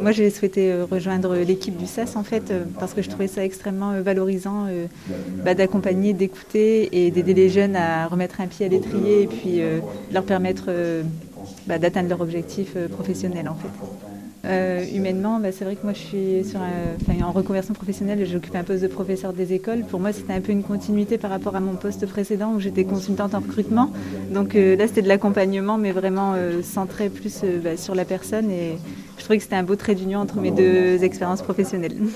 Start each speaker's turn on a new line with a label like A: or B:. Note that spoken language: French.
A: Moi, j'ai souhaité rejoindre l'équipe du SAS en fait parce que je trouvais ça extrêmement valorisant d'accompagner, d'écouter et d'aider les jeunes à remettre un pied à l'étrier et puis leur permettre d'atteindre leur objectif professionnel en fait. Humainement, c'est vrai que moi je suis en reconversion professionnelle et j'occupe un poste de professeur des écoles. Pour moi, c'était un peu une continuité par rapport à mon poste précédent où j'étais consultante en recrutement. Donc là, c'était de l'accompagnement, mais vraiment centré plus sur la personne. Et je trouvais que c'était un beau trait d'union entre mes deux expériences professionnelles.